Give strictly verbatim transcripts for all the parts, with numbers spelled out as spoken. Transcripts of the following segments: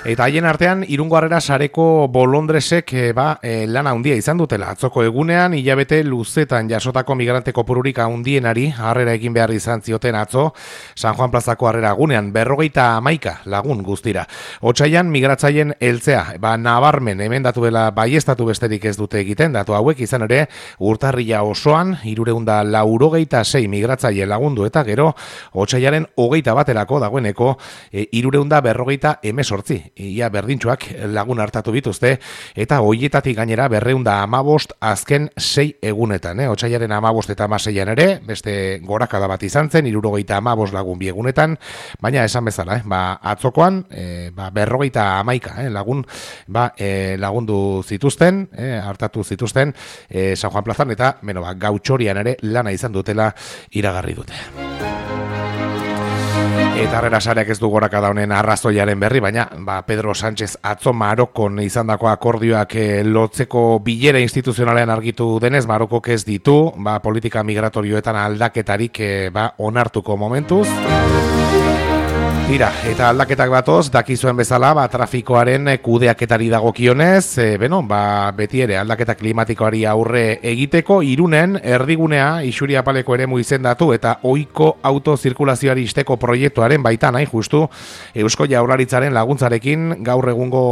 Eta haien artean, Irungo Harrera sareko bolondresek e, ba, e, lana handia izan dutela. Atzoko egunean, hilabete luzetan jasotako migrante kopururik handienari harrera egin behar izan zioten atzo, San Juan plazako harrera gunean, berrogeita hamaika lagun guztira. Otsaian, migratzaien heltzea, ba, nabarmen emendatu dela baiestatu besterik ez dute egiten, datu hauek izan ere, urtarrila osoan, irureunda laurogeita sei migratzaile lagundu eta gero, otsaiaren hogeita baterako dagoeneko, e, irureunda berrogeita emesortzi. Ia berdintxoak lagun hartatu bituzte, eta hoietatik gainera berreunda amabost azken sei egunetan. Eh? Otsaiaren amabost eta amaseian ere, beste gorakada bat izan zen, irurogeita amabost lagun bi egunetan, baina esan bezala, eh? ba, atzokoan, eh, ba, berrogeita amaika eh? lagun ba, eh, lagundu zituzten, eh? hartatu zituzten, eh, San Juan plazan, eta beno, ba, gautxorian ere lana izan dutela iragarri dute. Eta Harrera sareak ez du gorakada honen arrazoiaren berri, baina ba, Pedro Sánchez atzo Marokon izandako akordioak e, lotzeko bilera instituzionalean argitu denez, Marokok ez ditu ba, politika migratorioetan aldaketarik e, ba, onartuko momentuz. Tira, eta aldaketak batoz, dakizuen bezala, ba, trafikoaren kudeaketari dagokionez, e, beno, ba, beti ere aldaketa klimatikoari aurre egiteko, Irunen erdigunea isuri apaleko eremu izendatu eta ohiko autozirkulazioari isteko proiektuaren baitan, hain justu, Eusko Jaurlaritzaren laguntzarekin gaur egungo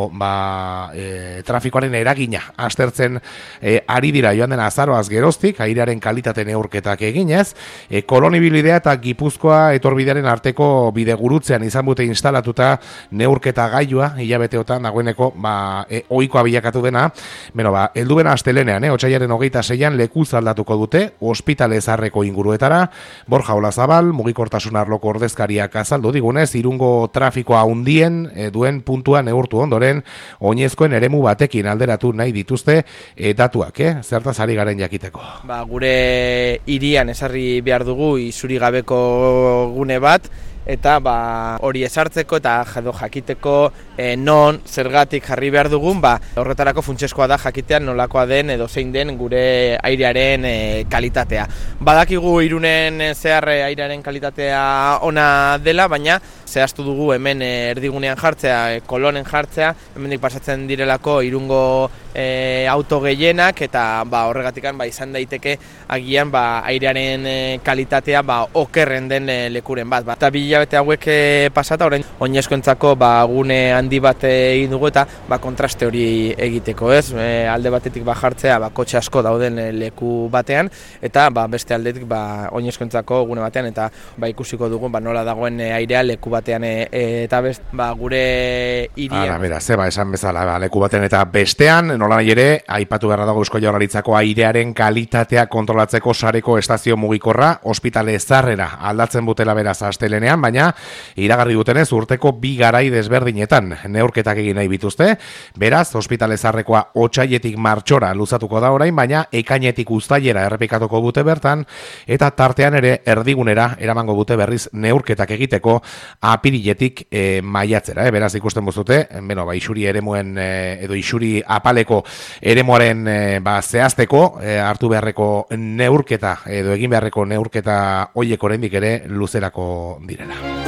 ba, e, trafikoaren eragina aztertzen e, ari dira joan den azaroaz geroztik, airearen kalitate neurketak eginez, e, kolonibilidea eta Gipuzkoa etorbidearen arteko bideguru urutzean izan bute instalatuta neurketa gailua, hilabeteotan dagoeneko ba, e, ohikoa bilakatu dena, beno ba, helduben astelenean, eh, otsailaren hogeita seian lekuz aldatuko dute, ospitale zaharreko inguruetara, Borja Olazabal, mugikortasun arloko ordezkariak azaldu digunez, Irungo trafikoa handien e, duen puntua neurtu ondoren, oinezkoen eremu batekin alderatu nahi dituzte e, datuak, eh, zertaz ari garen jakiteko. Ba, gure hirian esarri behar dugu isuri gabeko gune bat, eta ba, hori esartzeko eta jado jakiteko e, non, zergatik jarri behar dugun, ba, horretarako funtsezkoa da jakitean nolakoa den edo zein den gure airearen e, kalitatea. Badakigu Irunen zehar airearen kalitatea ona dela, baina zehaztu dugu hemen erdigunean jartzea, e, kolonen jartzea, hemendik pasatzen direlako Irungo e, auto gehienak eta ba, horregatikan ba, izan daiteke agian ba, airearen e, kalitatea ba, okerren den e, lekuren bat. Ba, eta hilabete hauek pasata, orain oinezkoentzako ba, gune handi bat egin dugu eta ba, kontraste hori egiteko, ez? E, alde batetik ba, jartzea ba, kotxe asko dauden leku batean eta ba, beste aldetik ba, oinezkoentzako gune batean eta ba, ikusiko dugu ba, nola dagoen airea leku batean e, eta best, ba, gure hirian. Ara, bera, zeba esan bezala ba, leku batean eta bestean, nola nahi ere, aipatu behar dago Eusko Jaurlaritzako airearen kalitatea kontrolatzeko sareko estazio mugikorra, ospitale zarrera aldatzen butela beraz astelenean, baina iragarri dutenez urteko bi garai desberdinetan neurketak egin nahi bituzte, beraz, ospitale zarrekoa otsailetik martxora luzatuko da orain, baina ekainetik uztailera errepikatuko dute bertan, eta tartean ere erdigunera eramango dute berriz neurketak egiteko apiriletik e, maiatzera, e, beraz ikusten buzute, beno, ba, isuri eremuen e, edo isuri apaleko eremuaren e, ba, zehazteko e, hartu beharreko neurketa edo egin beharreko neurketa hoiek oraindik ere luzerako direla.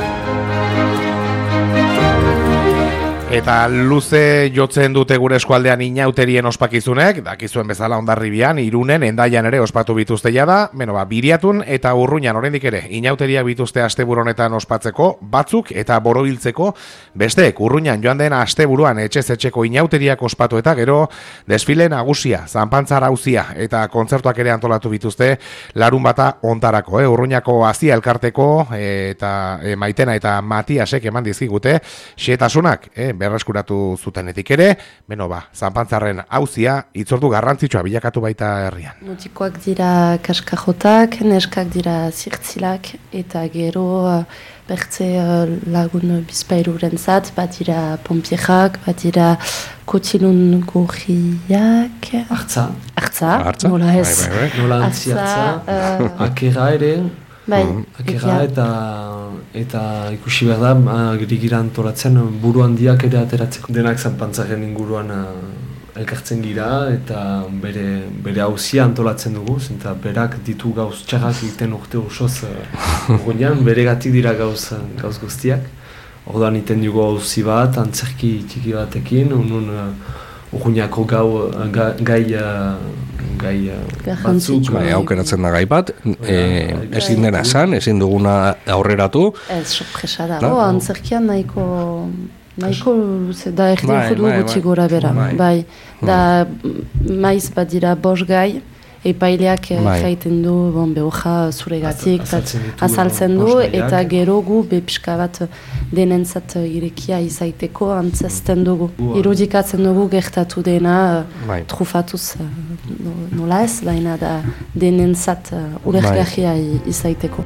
Eta luze jotzen dute gure eskualdean inauterien ospakizunek, dakizuen bezala Hondarribian, Irunen, Hendaian ere ospatu bituzte jada, beno ba, Biriatun eta Urruñan oraindik ere inauteria bituzte asteburu honetan ospatzeko, batzuk eta borobiltzeko, besteek Urruñan joan den asteburuan etxez etxeko inauteriak ospatu eta gero desfile nagusia, zanpantza arauzia eta kontzertuak ere antolatu bituzte larun bata ontarako, eh? Urruñako Azia elkarteko e, eta e, Maitena eta Matiasek eman dizkigute xetasunak, eh? berreskuratu zutenetik ere, beno ba, zanpantzarren auzia itzordu garrantzitsua bilakatu baita herrian. Mutikoak dira kaskajotak, neskak dira zirtzilak, eta gero bertze lagun bizpairuren zat, bat dira pompierak, bat dira kotxilun gorriak. Artza. Artza, Artza? nola ez. Bai, bai, bai. Nola antzi artza. Uh, Akera ere. Bai, Akera eta, eta ikusi behar da, gira antolatzen buru handiak ere ateratzeko. Denak zanpantzaren inguruan elkartzen gira eta bere, bere hauzia antolatzen dugu, eta berak ditu gauz txarrak egiten urte ursoz urgunean, bere gatik dira gauz, gauz guztiak. orduan iten dugu auzi bat, antzerki txiki batekin, unun uh, urruñako gau, ga, gai, uh, gai uh, batzuk. Bai, aukeratzen da gai bat, e, ezin dena esan, ezin duguna aurreratu. Ez, sorpresa dago, antzerkian nahiko... Nahiko luze, da erdin judu gutxi gora bera, bai. Da maiz bat dira bos gai, epaileak jaiten du, bon, behoja zuregatik, azaltzen du, eta gero gu bepiska bat denentzat irekia izaiteko antzazten dugu. Irudikatzen dugu gertatu dena, trufatuz nola ez, baina da denentzat ulergarria izaiteko.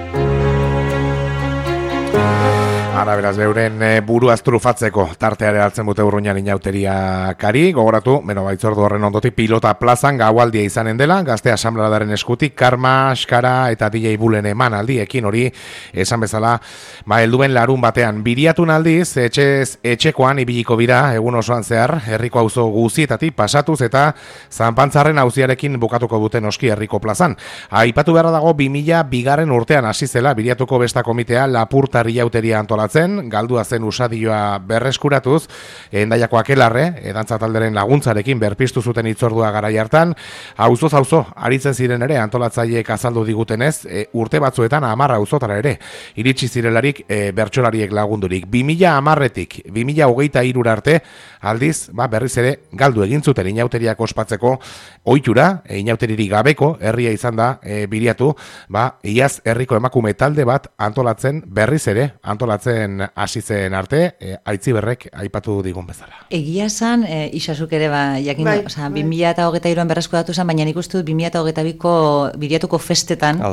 Ara, beraz, beuren e, buruaz trufatzeko tarteare hartzen dute Urruñan inauteria kari, gogoratu, beno, baitzordu horren ondotik pilota plazan gaualdia izanen dela, gazte asambleadaren eskutik, karma, askara eta D J Bulen eman aldiekin hori, esan bezala, ba, helduen larun batean, biriatun aldiz, etxez, etxekoan ibiliko bira, egun osoan zehar, herriko auzo guzietatik pasatuz eta zanpantzarren auziarekin bukatuko duten oski herriko plazan. Aipatu beharra dago, bi mila bigarren urtean hasi zela, biriatuko besta komitea Lapurtar ilauteria antolatzen, galdua zen usadioa berreskuratuz, Endaiako Akelarre, edantza talderen laguntzarekin berpiztu zuten hitzordua garai hartan, auzoz auzo aritzen ziren ere antolatzaileek azaldu digutenez, e, urte batzuetan hamar auzotara ere iritsi zirelarik e, bertsolariek lagundurik. bi mila hamarretik bi mila hogeita hirura arte aldiz, ba, berriz ere galdu egin zuten inauteriak ospatzeko ohitura, e, inauteririk gabeko herria izan da e, biriatu, ba, iaz herriko emakume talde bat antolatzen berriz ere antolatzen hasi zen arte, e, Aitziberrek aipatu digun bezala. Egia esan, e, Isasuk ere, ba, jakin, bai, oza, bai. bi mila hogeita hiruan berresku datu zen, baina nik uste dut bi mila hogeita biko biriatuko festetan,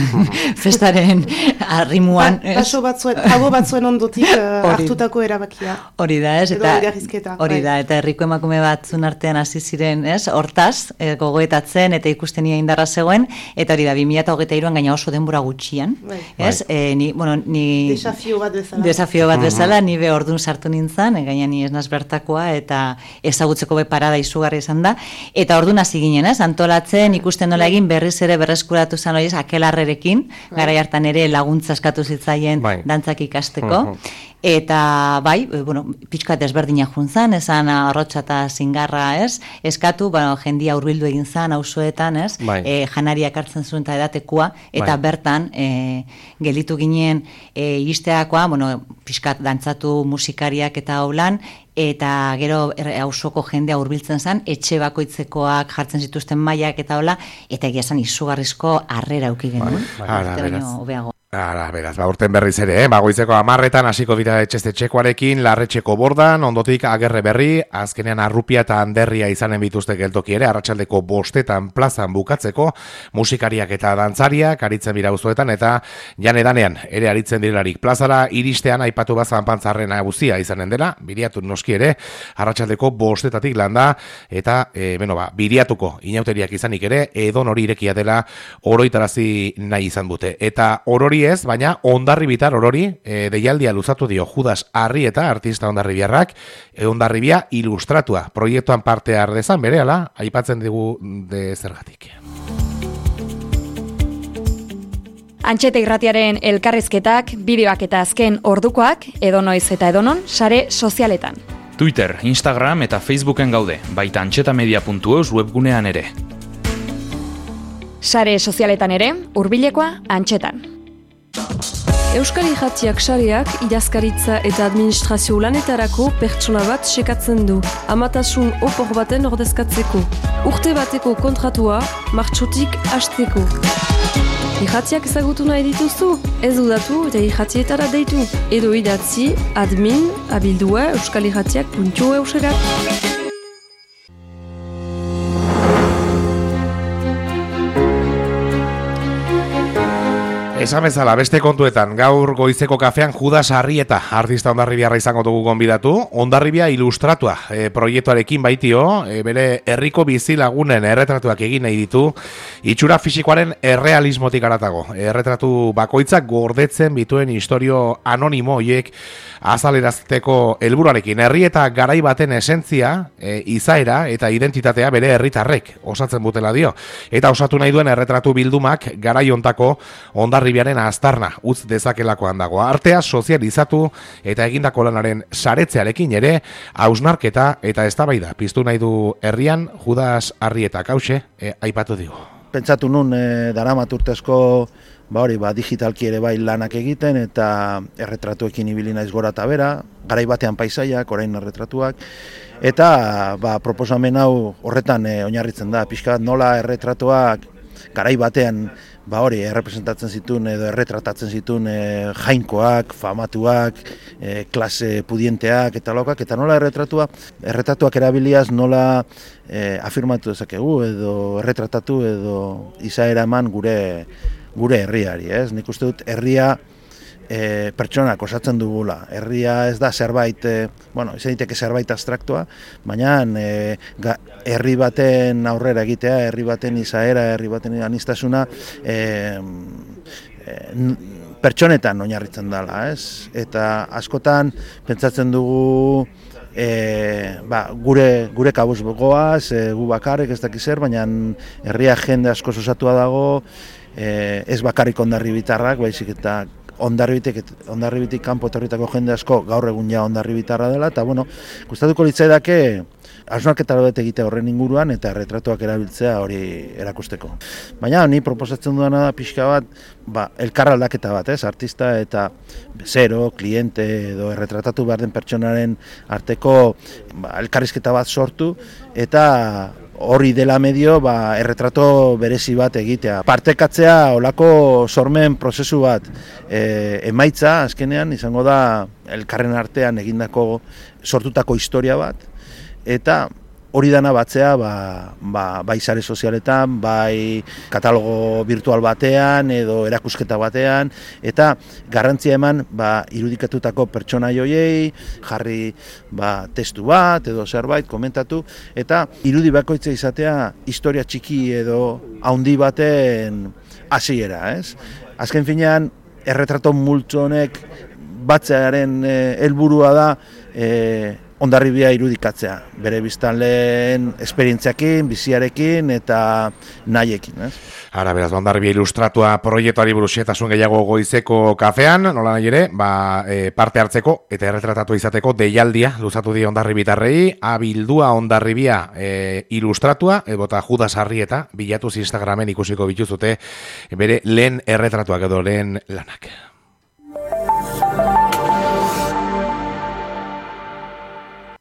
festaren arrimuan. Ba, paso batzuen, pago batzuen ondotik uh, hartutako erabakia. Hori da, ez? Eta, hori da, eta herriko emakume batzun artean hasi ziren, ez? Hortaz, e, gogoetatzen eta ikusten ia indarra zegoen, eta hori da, bi mila hogeita hiruan gaina oso denbora gutxian, bai. Ez? Bai. E, ni, bueno, ni... Desafio bat bezala. Desafio bat bezala, ni be ordun sartu nintzen, gaina ni ez naz bertakoa, eta ezagutzeko be parada izugarri izan da, eta ordun hasi ginen, ez? Antolatzen, ikusten nola egin berriz ere berreskuratu zen hori, Akelarrerekin, garai hartan ere laguntza eskatu zitzaien bai. Dantzak ikasteko, uh-huh. Eta bai, bueno, pixka desberdina juntzan, esan arrotxa eta zingarra, ez? Eskatu, bueno, jendia hurbildu egin zan, auzoetan, ez? Bai. E, janariak hartzen zuen eta edatekoa, eta bai. Bertan, e, gelitu ginen e, iristeakoa, bueno, pixkat dantzatu musikariak eta holan, eta gero auzoko jendea hurbiltzen zen, etxe bakoitzekoak jartzen zituzten mailak eta hola, eta egia zen izugarrizko harrera auki genuen. Bai. Ara, beraz, ba, urten berriz ere, eh? Bagoizeko amarretan hasiko dira etxestetxekoarekin, larretxeko bordan, ondotik agerre berri, azkenean arrupia eta anderria izanen bituzte geltoki ere, arratsaldeko bostetan plazan bukatzeko, musikariak eta dantzariak aritzen bira auzoetan eta janedanean ere aritzen direlarik plazara, iristean aipatu bazan pantzarren aguzia izanen dela, biriatu noski ere, arratsaldeko bostetatik landa, eta, e, beno ba, biriatuko inauteriak izanik ere, edon hori irekia dela oroitarazi nahi izan dute. Eta orori ez, baina Hondarribitar orori e, deialdia luzatu dio Judas Arrieta, artista hondarribiarrak, e, Hondarribia ilustratua. Proiektuan parte har dezan berehala, aipatzen digu de zergatik. Antxeta irratiaren elkarrizketak, bideoak eta azken ordukoak, edonoiz eta edonon, sare sozialetan. Twitter, Instagram eta Facebooken gaude, baita antxetamedia puntu eus webgunean ere. Sare sozialetan ere, hurbilekoa antxetan. Euskal Irratiak sareak idazkaritza eta administrazio lanetarako pertsona bat sekatzen du, amatasun opor baten ordezkatzeko. Urte bateko kontratua, martxotik hasteko. Irratiak ezagutu nahi dituzu? Ez dudatu eta irratietara deitu. Edo idatzi admin abildua euskalirratiak puntu euserat. Esan bezala, beste kontuetan, gaur goizeko kafean Judas Arrieta, artista hondarribiarra izango dugu gonbidatu, Hondarribia ilustratua e, proiektuarekin baitio, e, bere herriko bizi lagunen erretratuak egin nahi ditu, itxura fisikoaren errealismotik aratago. Erretratu bakoitzak gordetzen bituen historio anonimo hoiek azalerazteko helburuarekin. Herri eta garai baten esentzia, e, izaera eta identitatea bere herritarrek osatzen butela dio. Eta osatu nahi duen erretratu bildumak garai hontako Hondarribia Hondarribiaren aztarna utz dezakelakoan dago. Artea sozializatu eta egindako lanaren saretzearekin ere hausnarketa eta eztabaida piztu nahi du herrian Judas Arrieta Kauxe e, aipatu digu. Pentsatu nun e, daramat urtezko ba hori, ba, digitalki ere bai lanak egiten eta erretratuekin ibili naiz gora eta bera, garai batean paisaiak, orain erretratuak, eta ba, proposamen hau horretan e, oinarritzen da, pixka bat nola erretratuak garai batean ba hori, errepresentatzen zituen edo erretratatzen zituen e, jainkoak, famatuak, e, klase pudienteak eta lokak, eta nola erretratua, erretratuak erabiliaz nola e, afirmatu dezakegu edo erretratatu edo izaera eman gure gure herriari, ez? Nik uste dut herria e, pertsonak osatzen dugula. Herria ez da zerbait, e, bueno, izan diteke zerbait abstraktua, baina e, ga, herri baten aurrera egitea, herri baten izaera, herri baten aniztasuna, e, e, pertsonetan oinarritzen dela, ez? Eta askotan pentsatzen dugu E, ba, gure, gure kabuz goaz, e, gu bakarrik ez dakiz zer, baina herria jende asko osatua dago, e, ez bakarrik Hondarribitarrak, baizik eta Hondarribitik, Hondarribitik kanpo etorritako jende asko gaur egun ja Hondarribitarra dela, eta bueno, gustatuko litzaidake hausnarketa bat egitea horren inguruan eta erretratuak erabiltzea hori erakusteko. Baina ni proposatzen dudana da pixka bat, ba, elkarraldaketa bat, ez? Artista eta bezero, kliente edo erretratatu behar den pertsonaren arteko ba, elkarrizketa bat sortu eta hori dela medio ba, erretrato berezi bat egitea. Partekatzea olako sormen prozesu bat e, emaitza azkenean izango da elkarren artean egindako sortutako historia bat, eta hori dana batzea ba, ba, bai sare sozialetan, bai katalogo virtual batean edo erakusketa batean, eta garrantzia eman ba, irudikatutako pertsona joiei, jarri ba, testu bat edo zerbait komentatu, eta irudi bakoitza izatea historia txiki edo haundi baten hasiera, ez? Azken finean, erretrato multzo honek batzearen helburua da e, Hondarribia irudikatzea, bere biztanleen esperientziakin, biziarekin eta nahiekin. Ez? Ara, beraz, Hondarribia ilustratua proiektuari buruz xehetasun gehiago goizeko kafean, nola nahi ere, ba, e, parte hartzeko eta erretratatu izateko deialdia luzatu di Hondarribitarrei, abildua Hondarribia e, ilustratua, ebota Judas Arrieta, bilatuz Instagramen ikusiko bituzute bere lehen erretratuak edo lehen lanak.